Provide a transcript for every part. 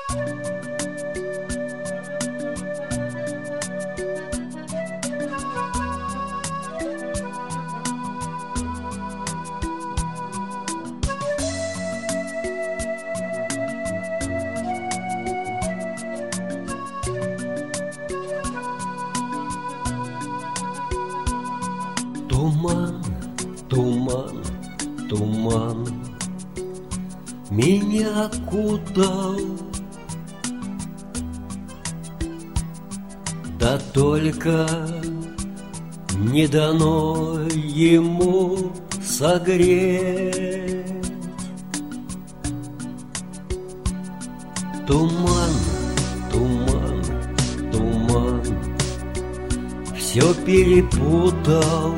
Туман, туман, туман меня окутал, да только не дано ему согреть. Туман, туман, туман все перепутал,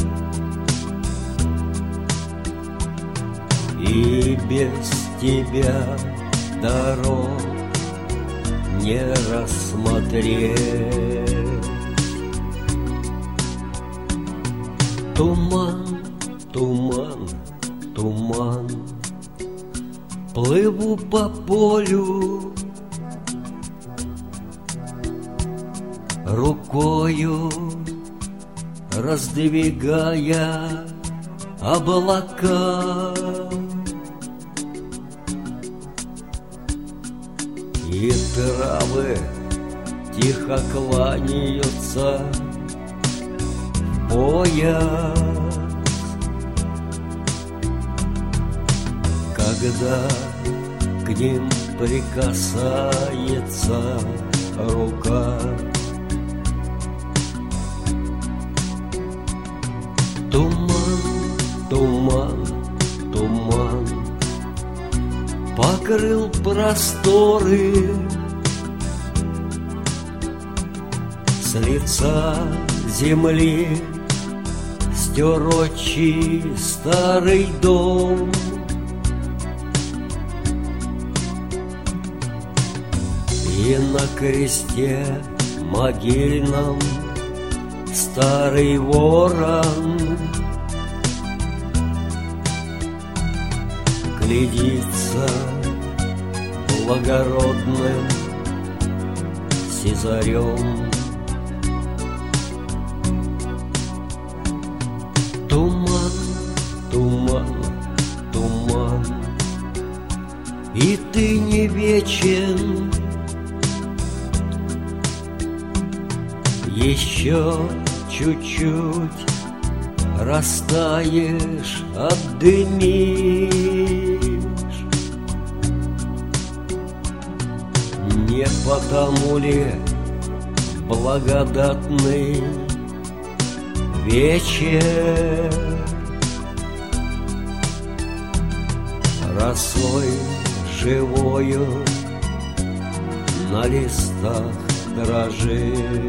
и без тебя дорог не рассмотреть. Туман, туман, туман, плыву по полю, рукою раздвигая облака. И травы тихо кланяются в пояс, когда к ним прикасается рука. Туман, туман, туман покрыл просторы, с лица земли стер отчий старый дом. И на кресте могильном старый ворон глядится благородным сизарем. Туман, туман, туман, и ты не вечен, еще чуть-чуть растаешь, отдымишь. Не потому ли благодатный вечер росой живою на листах дрожишь?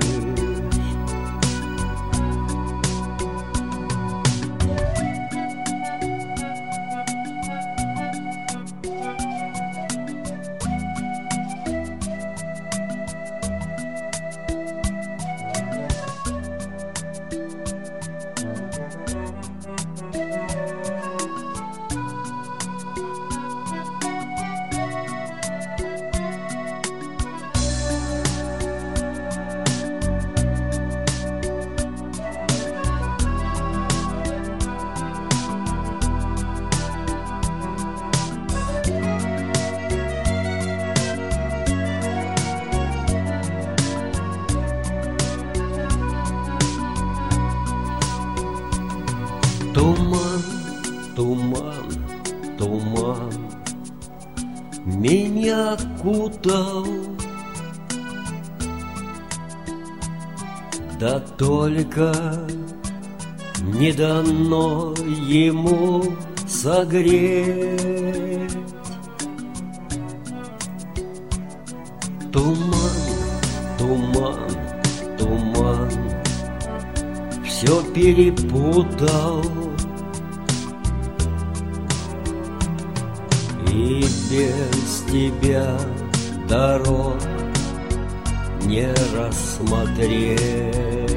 Туман, туман, туман меня окутал, да только не дано ему согреть. Туман, туман, туман все перепутал, и без тебя дорог не рассмотреть.